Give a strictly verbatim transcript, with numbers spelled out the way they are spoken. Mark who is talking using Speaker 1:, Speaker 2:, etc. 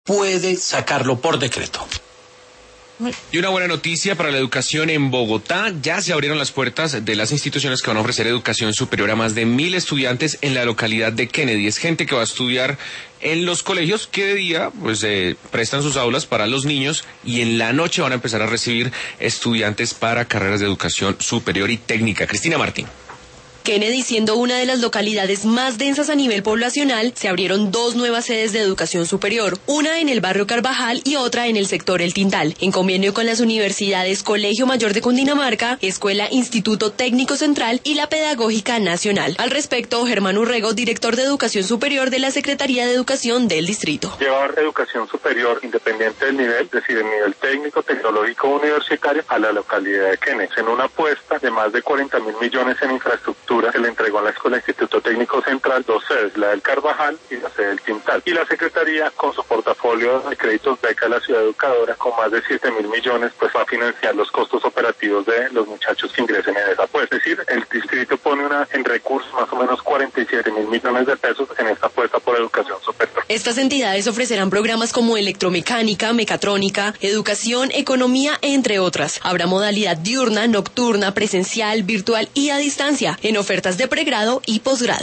Speaker 1: puede sacarlo por decreto.
Speaker 2: Y una buena noticia para la educación en Bogotá. Ya se abrieron las puertas de las instituciones que van a ofrecer educación superior a más de mil estudiantes en la localidad de Kennedy. Es gente que va a estudiar en los colegios que de día pues eh, prestan sus aulas para los niños y en la noche van a empezar a recibir estudiantes para carreras de educación superior y técnica. Cristina Martín.
Speaker 3: Kennedy, siendo una de las localidades más densas a nivel poblacional, se abrieron dos nuevas sedes de educación superior, una en el barrio Carvajal y otra en el sector El Tintal, en convenio con las universidades Colegio Mayor de Cundinamarca, Escuela Instituto Técnico Central y la Pedagógica Nacional. Al respecto, Germán Urrego, director de Educación Superior de la Secretaría de Educación del Distrito.
Speaker 4: Llevar educación superior, independiente del nivel, es decir, el nivel técnico, tecnológico, universitario, a la localidad de Kennedy, en una apuesta de más de cuarenta mil millones en infraestructura. Se le entregó a la Escuela Instituto Técnico Central dos sedes, la del Carvajal y la sede del Tintal. Y la Secretaría, con su portafolio de créditos beca de la ciudad educadora, con más de siete mil millones, pues va a financiar los costos operativos de los muchachos que ingresen en esa apuesta. Es decir, el distrito pone una en recursos más o menos cuarenta y siete mil millones de pesos en esta apuesta por educación superior.
Speaker 3: Estas entidades ofrecerán programas como electromecánica, mecatrónica, educación, economía, entre otras. Habrá modalidad diurna, nocturna, presencial, virtual y a distancia, en ofertas de pregrado y posgrado.